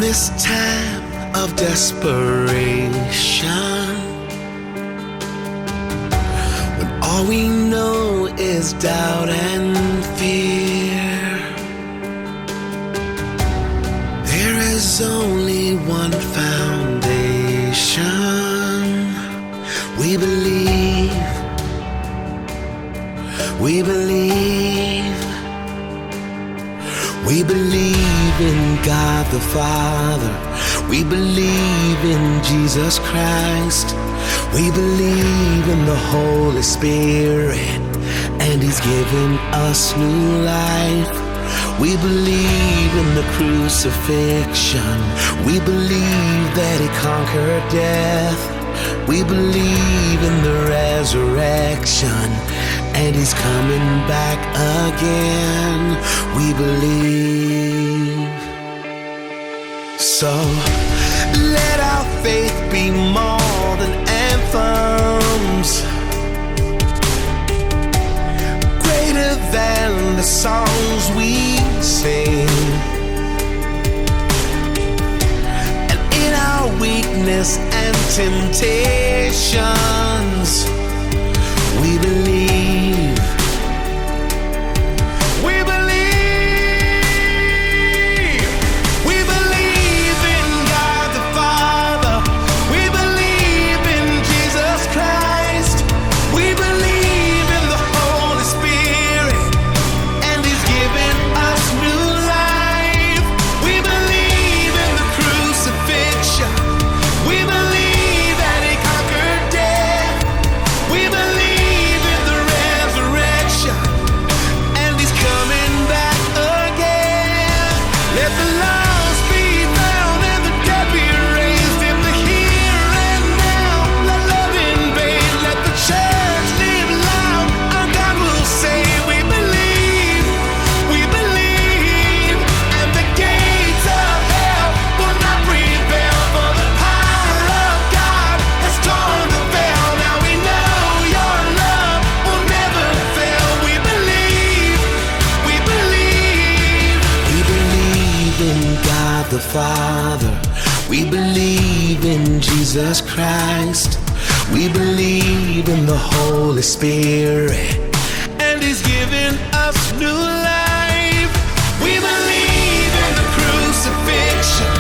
this time of desperation, when all we know is doubt and fear, there is only one foundation. We believe, we believe, we believe in God the Father. We believe in Jesus Christ. We believe in the Holy Spirit, and He's given us new life. We believe in the crucifixion. We believe that He conquered death. We believe in the resurrection, and He's coming back again. We believe. So let our faith be more than anthems, greater than the songs we sing. And in our weakness and temptations, we believe. We believe. We believe in God the Father. We believe in Jesus Christ. We believe in the Holy Spirit, and He's given us new life. We believe in the crucifixion. We believe that He conquered death. We believe in the resurrection, and He's coming back again. Let the lost be found and the dead be raised in the here and now. Let love invade, let the church live loud. Our God will say, we believe, and the gates of hell will not prevail, for the power of God has torn the veil. Now we know your love will never fail. We believe, we believe. We believe in God the Father. We believe in Jesus Christ. We believe in the Holy Spirit, and He's given us new life. We believe in the crucifixion.